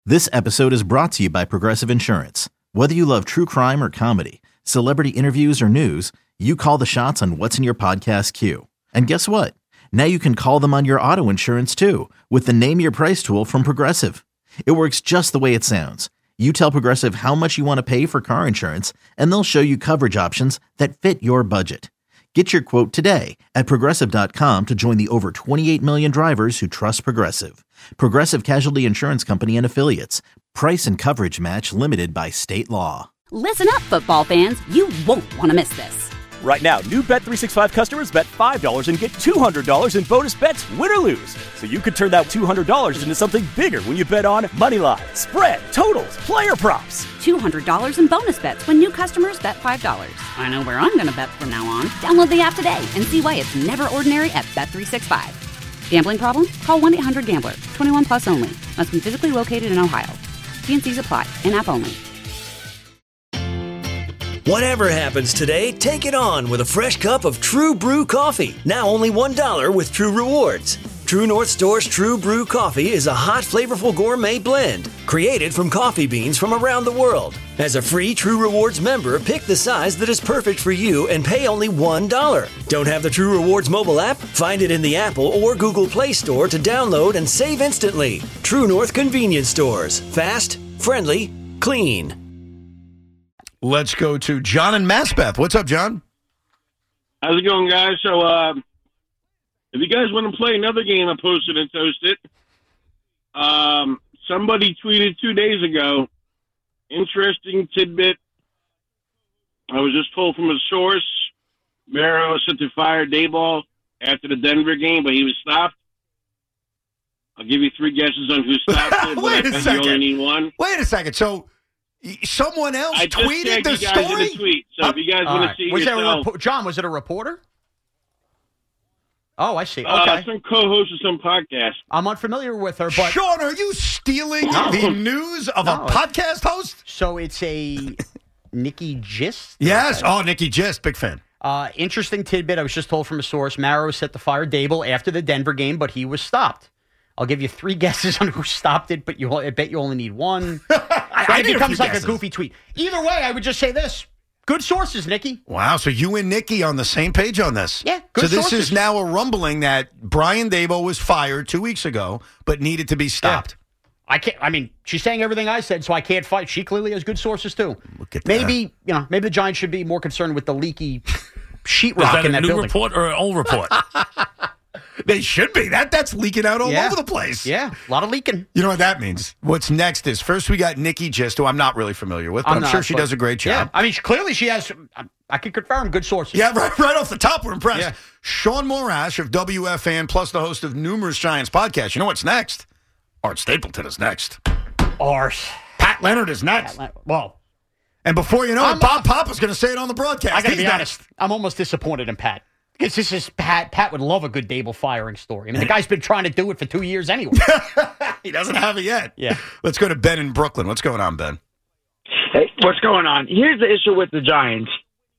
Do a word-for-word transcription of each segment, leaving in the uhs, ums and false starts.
This episode is brought to you by Progressive Insurance. Whether you love true crime or comedy, celebrity interviews or news, you call the shots on what's in your podcast queue. And guess what? Now you can call them on your auto insurance too with the Name Your Price tool from Progressive. It works just the way it sounds. You tell Progressive how much you want to pay for car insurance, and they'll show you coverage options that fit your budget. Get your quote today at Progressive dot com to join the over twenty-eight million drivers who trust Progressive. Progressive Casualty Insurance Company and Affiliates. Price and coverage match limited by state law. Listen up, football fans. You won't want to miss this. Right now, new Bet three sixty-five customers bet five dollars and get two hundred dollars in bonus bets, win or lose. So you could turn that two hundred dollars into something bigger when you bet on moneyline, spread, totals, player props. two hundred dollars in bonus bets when new customers bet five dollars. I know where I'm going to bet from now on. Download the app today and see why it's never ordinary at Bet three sixty-five. Gambling problem? Call one eight hundred gambler. twenty-one plus only. Must be physically located in Ohio. T and C's apply. In-app only. Whatever happens today, take it on with a fresh cup of True Brew coffee. Now only one dollar with True Rewards. True North Store's True Brew coffee is a hot, flavorful gourmet blend created from coffee beans from around the world. As a free True Rewards member, pick the size that is perfect for you and pay only one dollar. Don't have the True Rewards mobile app? Find it in the Apple or Google Play Store to download and save instantly. True North Convenience Stores. Fast, friendly, clean. Let's go to John and Maspeth. What's up, John? How's it going, guys? So, uh, if you guys want to play another game I posted and toasted, um, somebody tweeted two days ago, interesting tidbit. I was just told from a source, Marrow set to fire Daboll after the Denver game, but he was stopped. I'll give you three guesses on who stopped it, but Wait I a think second. you only need one. Wait a second. So, someone else I just tweeted tagged the you guys story? in a tweet, so if you guys All want right. to see Was there a yourself. repo- John, was it a reporter? Oh, I see. Okay. Uh, some co-host of some podcast. I'm unfamiliar with her, but Sean, are you stealing No. the news of No. a podcast host? so it's a Nikki Gist? Yes. Oh, Nikki Gist, big fan. Uh, interesting tidbit. I was just told from a source. Marrow set to fire Daboll after the Denver game, but he was stopped. I'll give you three guesses on who stopped it, but you, I bet you only need one. I, So I it need a becomes few like guesses. a goofy tweet. Either way, I would just say this. Good sources, Nikki. Wow, so you and Nikki on the same page on this. Yeah, So good this sources. is now a rumbling that Brian Daboll was fired two weeks ago, but needed to be stopped. I can't. I mean, she's saying everything I said, so I can't fight. She clearly has good sources too. Look at Maybe you know. Maybe the Giants should be more concerned with the leaky sheetrock Is that in a that new building. report or an old report? They should be. That That's leaking out all Yeah. over the place. Yeah, a lot of leaking. You know what that means? What's next is, first we got Nikki Gist, who I'm not really familiar with, but I'm, not, sure she but- does a great Yeah, job. I mean, she, clearly she has. I, I can confirm good sources. Yeah, right, right off the top, we're impressed. Yeah. Sean Morash of W F A N, plus the host of numerous Giants podcasts. You know what's next? Art Stapleton is next. Art. Pat Leonard is next. Well, And before you know I'm- it, Bob Papa's going to say it on the broadcast. I got to He's be next. honest. I'm almost disappointed in Pat. Because this is Pat. Pat would love a good Daboll firing story. I mean, the guy's been trying to do it for two years anyway. He doesn't have it yet. Yeah. Let's go to Ben in Brooklyn. What's going on, Ben? Hey, what's going on? Here's the issue with the Giants.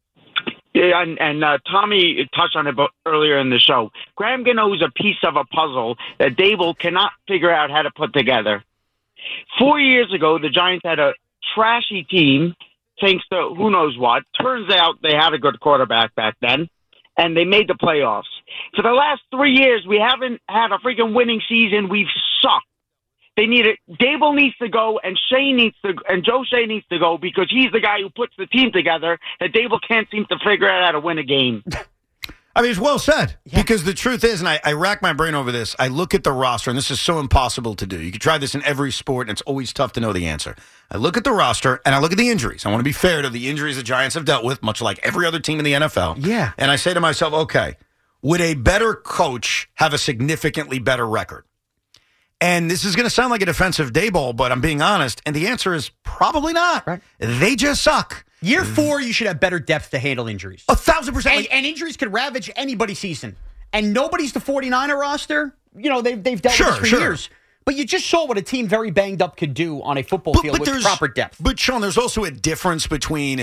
Yeah, and and uh, Tommy touched on it bo- earlier in the show. Graham Gano is a piece of a puzzle that Daboll cannot figure out how to put together. Four years ago, the Giants had a trashy team, thanks to who knows what. Turns out they had a good quarterback back then, and they made the playoffs. For the last three years, we haven't had a freaking winning season. We've sucked. They need it. Daboll needs to go, and Shane needs to, and Joe Shea needs to go because he's the guy who puts the team together. That Daboll can't seem to figure out how to win a game. I mean, it's well said. Because the truth is, and I, I rack my brain over this, I look at the roster, and this is so impossible to do. You can try this in every sport, and it's always tough to know the answer. I look at the roster, and I look at the injuries. I want to be fair to the injuries the Giants have dealt with, much like every other team in the N F L. Yeah. And I say to myself, okay, would a better coach have a significantly better record? And this is going to sound like a defensive Daboll, but I'm being honest, and the answer is probably not. Right. They just suck. Year four, you should have better depth to handle injuries. A thousand percent. And, and injuries could ravage anybody's season. And nobody's the 49er roster. You know, they've, they've dealt Sure, with this for sure. years. But you just saw what a team very banged up could do on a football But- field but with there's- proper depth. But, Sean, there's also a difference between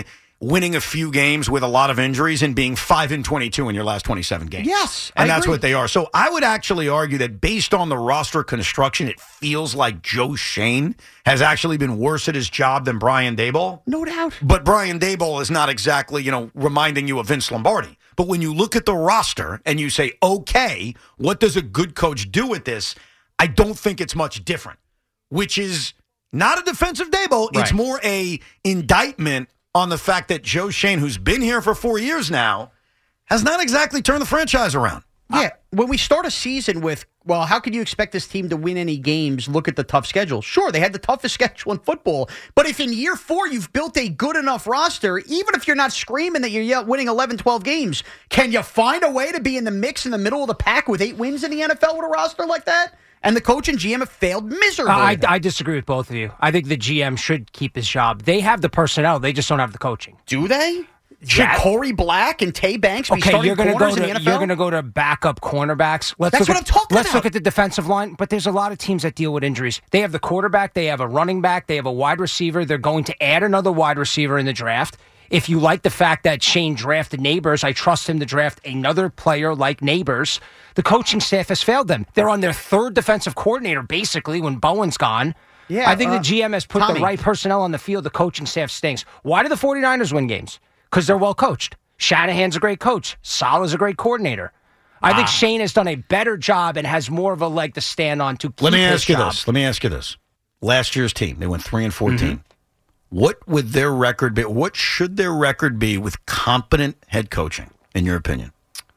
winning a few games with a lot of injuries and being five and twenty-two in your last twenty-seven games. Yes, and I that's agree. what they are. So I would actually argue that based on the roster construction, it feels like Joe Schoen has actually been worse at his job than Brian Daboll. No doubt. But Brian Daboll is not exactly, you know, reminding you of Vince Lombardi. But when you look at the roster and you say, okay, what does a good coach do with this? I don't think it's much different, which is not a defense of Daboll. Right. It's more a indictment on the fact that Joe Schoen, who's been here for four years now, has not exactly turned the franchise around. Yeah, when we start a season with, well, how could you expect this team to win any games? Look at the tough schedule. Sure, they had the toughest schedule in football, but if in year four you've built a good enough roster, even if you're not screaming that you're winning eleven, twelve games, can you find a way to be in the mix in the middle of the pack with eight wins in the N F L with a roster like that? And the coach and G M have failed miserably. Uh, I, I disagree with both of you. I think the G M should keep his job. They have the personnel. They just don't have the coaching. Do they? Should That- Corey Black and Tay Banks be Okay, starting you're going to corners go in the to N F L? you're going to go to backup cornerbacks. Let's That's look what at, I'm talking Let's about. look at the defensive line. But there's a lot of teams that deal with injuries. They have the quarterback. They have a running back. They have a wide receiver. They're going to add another wide receiver in the draft. If you like the fact that Shane drafted Neighbors, I trust him to draft another player like Neighbors. The coaching staff has failed them. They're on their third defensive coordinator, basically, when Bowen's gone. Yeah, I think uh, the G M has put Tommy. the right personnel on the field. The coaching staff stinks. Why do the 49ers win games? Because they're well coached. Shanahan's a great coach. Salah's a great coordinator. I think Shane has done a better job and has more of a leg to stand on to keep Let me his ask you job. this. Let me ask you this. Last year's team, they went three and fourteen. Mm-hmm. What would their record be? What should their record be with competent head coaching, in your opinion?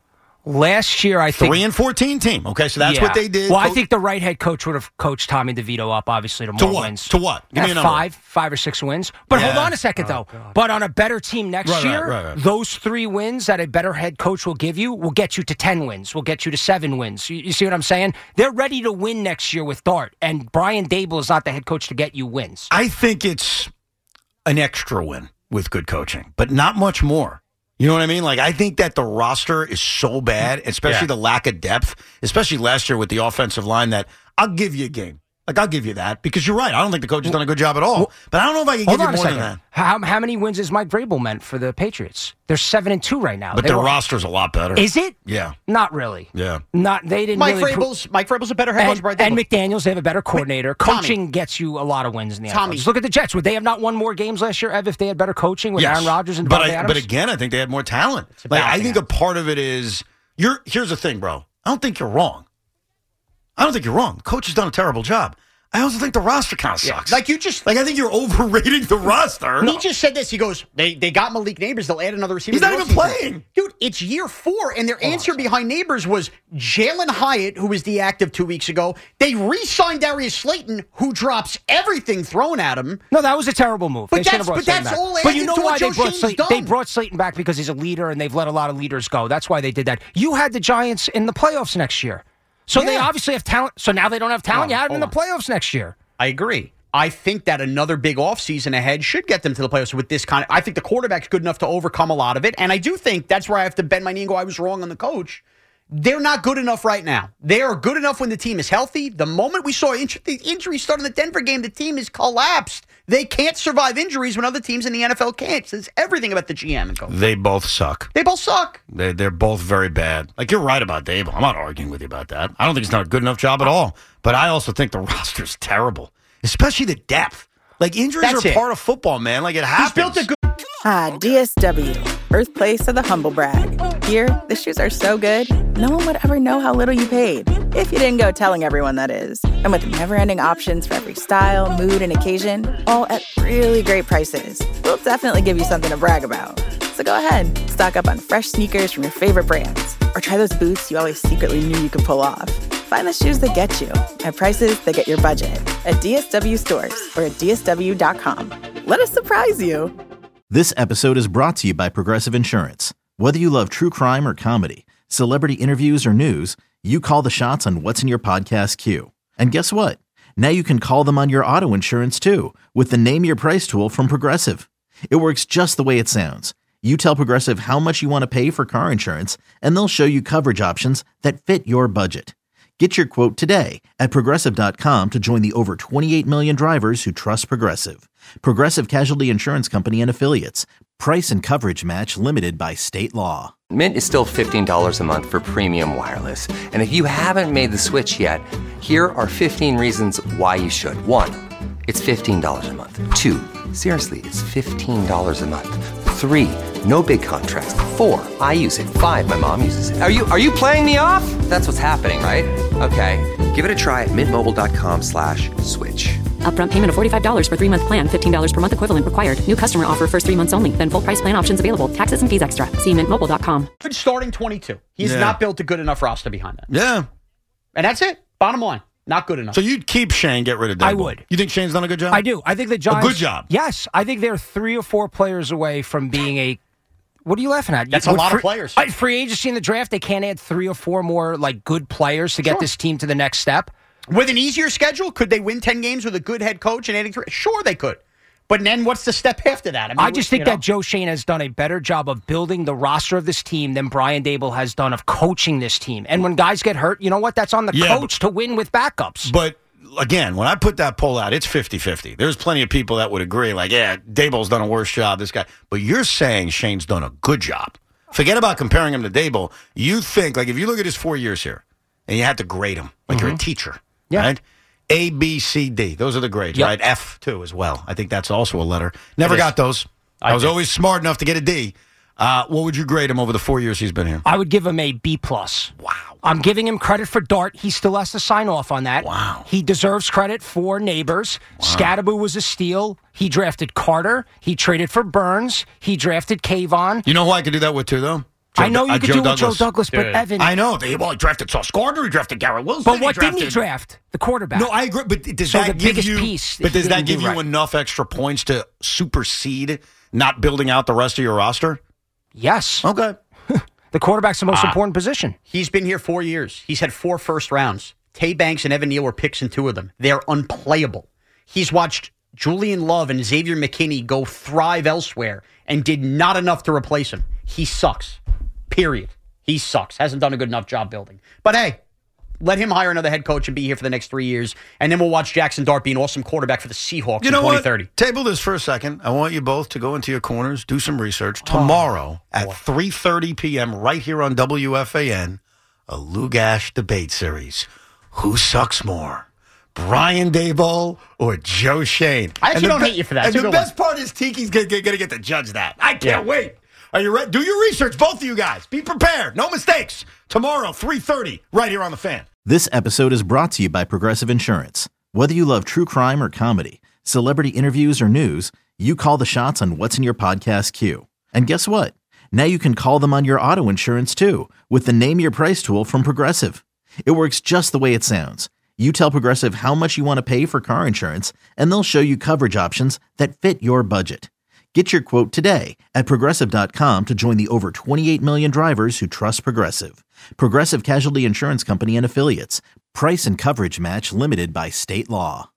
Last year, I think Three and fourteen team. Okay, so that's Yeah. what they did. Well, I Co- think the right head coach would have coached Tommy DeVito up, obviously, to more To what? wins. To what? Give me At a number. five, five or six wins. But hold Yeah. on a second, though. But on a better team next Right, right, year, right, right. those three wins that a better head coach will give you will get you to ten wins, will get you to seven wins. You, you see what I'm saying? They're ready to win next year with Dart, and Brian Daboll is not the head coach to get you wins. I think it's an extra win with good coaching, but not much more. You know what I mean? Like, I think that the roster is so bad, especially Yeah. the lack of depth, especially last year with the offensive line, that I'll give you a game. Like, I'll give you that because you're right. I don't think the coach has done a good job at all. But I don't know if I can Hold give you on a more than second. that. How, how many wins is Mike Vrabel meant for the Patriots? They're seven and two right now. But They their were- roster's a lot better. Is it? Yeah. Not really. Yeah. Not they didn't. Mike really pro- Vrabel's Mike Vrabel's a better head coach. And, Brian and Daboll. McDaniels, they have a better coordinator. Tommy. Coaching gets you a lot of wins in the N F L. Tommy. Just look at the Jets. Would they have not won more games last year, Ev, if they had better coaching with Yes. Aaron Rodgers and but Devontae I, Adams? But again, I think they had more talent. a Like, I balancing think a part of it is you're. Here's the thing, bro. I don't think you're wrong. I don't think you're wrong. The coach has done a terrible job. I also think the roster kind of sucks. Like you just Like I think you're overrating the roster. He just said this. He goes, they they got Malik Neighbors. They'll add another receiver. He's not in the even offseason." playing. Dude, it's year four, and their answer behind Neighbors was Jalen Hyatt, who was deactive two weeks ago. They re-signed Darius Slayton, who drops everything thrown at him. No, that was a terrible move. But They should that's- have brought but Slayton that's back. all But you added know to what why they Joe brought Shane's Slayton? They done. brought Slayton back because he's a leader and they've let a lot of leaders go. That's why they did that. You had the Giants in the playoffs next year, so they Yeah. obviously have talent. So now they don't have talent. No, you had them in the hold playoffs next year. I agree. I think that another big offseason ahead should get them to the playoffs with this kind of. I think the quarterback's good enough to overcome a lot of it. And I do think that's where I have to bend my knee and go, I was wrong on the coach. They're not good enough right now. They are good enough when the team is healthy. The moment we saw inj- the injuries start in the Denver game, the team is collapsed. They can't survive injuries when other teams in the N F L can't. So it's everything about the G M and coach. They both suck. They both suck. They, they're both very bad. Like, you're right about Dable. I'm not arguing with you about that. I don't think he's done a good enough job at all. But I also think the roster's terrible, especially the depth. Like, injuries That's are it. part of football, man. Like, it happens. He's built a good. Ah, D S W, birthplace of the humble brag. Here, the shoes are so good, no one would ever know how little you paid. If you didn't go telling everyone, that is. And with never-ending options for every style, mood, and occasion, all at really great prices, we'll definitely give you something to brag about. So go ahead, stock up on fresh sneakers from your favorite brands, or try those boots you always secretly knew you could pull off. Find the shoes that get you at prices that get your budget at D S W stores or at D S W dot com. Let us surprise you. This episode is brought to you by Progressive Insurance. Whether you love true crime or comedy, celebrity interviews or news, you call the shots on what's in your podcast queue. And guess what? Now you can call them on your auto insurance too with the Name Your Price tool from Progressive. It works just the way it sounds. You tell Progressive how much you want to pay for car insurance, and they'll show you coverage options that fit your budget. Get your quote today at Progressive dot com to join the over twenty-eight million drivers who trust Progressive. Progressive Casualty Insurance Company and Affiliates. Price and coverage match limited by state law. Mint is still fifteen dollars a month for premium wireless. And if you haven't made the switch yet, here are fifteen reasons why you should. One, it's fifteen dollars a month. Two, seriously, it's fifteen dollars a month. Three, no big contracts. Four, I use it. Five, my mom uses it. Are you are you playing me off? That's what's happening, right? Okay, give it a try at mintmobile.com slash switch. Upfront payment of forty-five dollars for three-month plan, fifteen dollars per month equivalent required. New customer offer first three months only. Then full price plan options available. Taxes and fees extra. See mint mobile dot com. Starting twenty-two. He's Yeah. not built a good enough roster behind that. Yeah. And that's it. Bottom line. Not good enough. So you'd keep Shane, get rid of Daboll. I would. You think Shane's done a good job? I do. I think the Giants. A good job. Yes. I think they're three or four players away from being a. What are you laughing at? That's You- a lot free, of players. uh, Free agency in the draft, they can't add three or four more like good players to get Sure. this team to the next step. With an easier schedule, could they win ten games with a good head coach and adding three? Sure, they could. But then what's the step after that? I, mean, I just think you know? that Joe Shane has done a better job of building the roster of this team than Brian Daboll has done of coaching this team. And when guys get hurt, you know what? That's on the Yeah, coach to win with backups. But again, when I put that poll out, it's fifty-fifty. There's plenty of people that would agree, like, yeah, Daboll's done a worse job, this guy. But you're saying Shane's done a good job. Forget about comparing him to Daboll. You think, like, if you look at his four years here, and you had to grade him, like you're a teacher, Yeah. right? A, B, C, D. Those are the grades, Yep. right? F, too, as well. I think that's also a letter. Never It is. got those. I, I was did. always smart enough to get a D. Uh, what would you grade him over the four years he's been here? I would give him a B plus. Wow. I'm giving him credit for Dart. He still has to sign off on that. Wow. He deserves credit for Neighbors. Scatterbo was a steal. He drafted Carter. He traded for Burns. He drafted Kayvon. You know who I could do that with, too, though? Joe, I know you uh, could Joe do it with Douglas. Joe Douglas, but Dude. Evan. I know. They, well, he drafted Sauce Gardner. He drafted Garrett Wilson. but what he didn't he drafted- draft? The quarterback. No, I agree. But does So that the give biggest you? piece But he does that didn't give do you right. enough extra points to supersede not building out the rest of your roster? Yes. Okay. The quarterback's the most Ah. important position. He's been here four years. He's had four first rounds. Tay Banks and Evan Neal were picks in two of them. They're unplayable. He's watched Julian Love and Xavier McKinney go thrive elsewhere and did not enough to replace him. He sucks. Period. He sucks. Hasn't done a good enough job building. But hey, let him hire another head coach and be here for the next three years, and then we'll watch Jackson Dart be an awesome quarterback for the Seahawks You in know twenty what? thirty. Table this for a second. I want you both to go into your corners, do some research. Tomorrow at three thirty p.m. right here on W F A N, a Lugash debate series. Who sucks more? Brian Daboll or Joe Shane? I actually And the don't be- hate you for that. And It's a the good one. best part is Tiki's going to get to judge that. I can't Yeah. wait. Are you ready? Do your research, both of you guys. Be prepared. No mistakes. Tomorrow, three thirty, right here on The Fan. This episode is brought to you by Progressive Insurance. Whether you love true crime or comedy, celebrity interviews or news, you call the shots on what's in your podcast queue. And guess what? Now you can call them on your auto insurance too with the Name Your Price tool from Progressive. It works just the way it sounds. You tell Progressive how much you want to pay for car insurance, and they'll show you coverage options that fit your budget. Get your quote today at Progressive dot com to join the over twenty-eight million drivers who trust Progressive. Progressive Casualty Insurance Company and Affiliates. Price and coverage match limited by state law.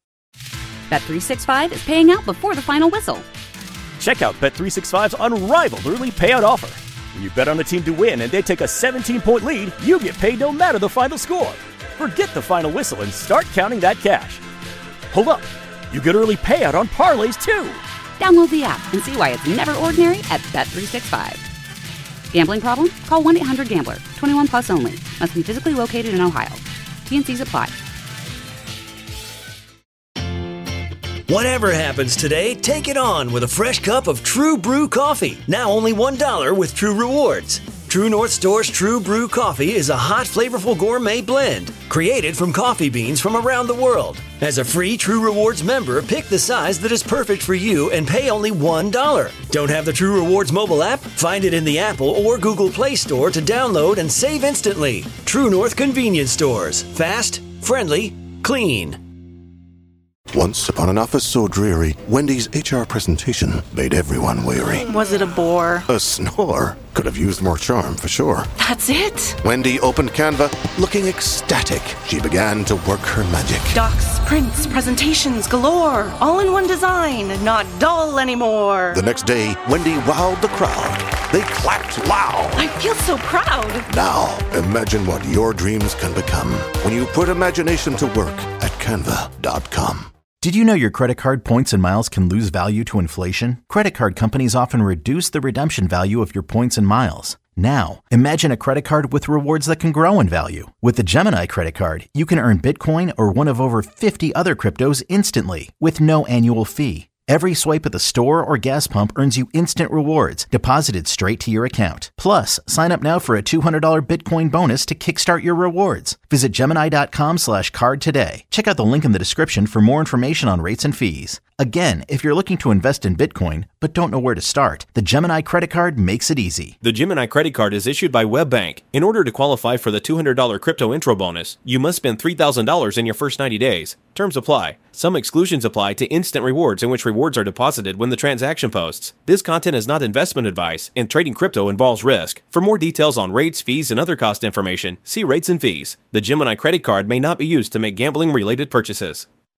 Bet three sixty-five is paying out before the final whistle. Check out Bet three sixty-five's unrivaled early payout offer. When you bet on a team to win and they take a seventeen-point lead, you get paid no matter the final score. Forget the final whistle and start counting that cash. Hold up. You get early payout on parlays, too. Download the app and see why it's never ordinary at Bet three sixty-five. Gambling problem? Call one eight hundred gambler. twenty-one plus only. Must be physically located in Ohio. T N Cs apply. Whatever happens today, take it on with a fresh cup of True Brew coffee. Now only one dollar with True Rewards. True North Store's True Brew coffee is a hot, flavorful gourmet blend created from coffee beans from around the world. As a free True Rewards member, pick the size that is perfect for you and pay only one dollar. Don't have the True Rewards mobile app? Find it in the Apple or Google Play Store to download and save instantly. True North Convenience Stores. Fast, friendly, clean. Once upon an office so dreary, Wendy's H R presentation made everyone weary. Was it a bore? A snore could have used more charm for sure. That's it? Wendy opened Canva, looking ecstatic. She began to work her magic. Docs, prints, presentations galore, all in one design, not dull anymore. The next day, Wendy wowed the crowd. They clapped loud. I feel so proud. Now, imagine what your dreams can become when you put imagination to work at canva dot com. Did you know your credit card points and miles can lose value to inflation? Credit card companies often reduce the redemption value of your points and miles. Now, imagine a credit card with rewards that can grow in value. With the Gemini credit card, you can earn Bitcoin or one of over fifty other cryptos instantly with no annual fee. Every swipe at the store or gas pump earns you instant rewards deposited straight to your account. Plus, sign up now for a two hundred dollars Bitcoin bonus to kickstart your rewards. Visit Gemini.com slash card today. Check out the link in the description for more information on rates and fees. Again, if you're looking to invest in Bitcoin but don't know where to start, the Gemini credit card makes it easy. The Gemini credit card is issued by WebBank. In order to qualify for the two hundred dollars crypto intro bonus, you must spend three thousand dollars in your first ninety days. Terms apply. Some exclusions apply to instant rewards in which rewards are deposited when the transaction posts. This content is not investment advice, and trading crypto involves risk. For more details on rates, fees, and other cost information, see rates and fees. The Gemini credit card may not be used to make gambling-related purchases.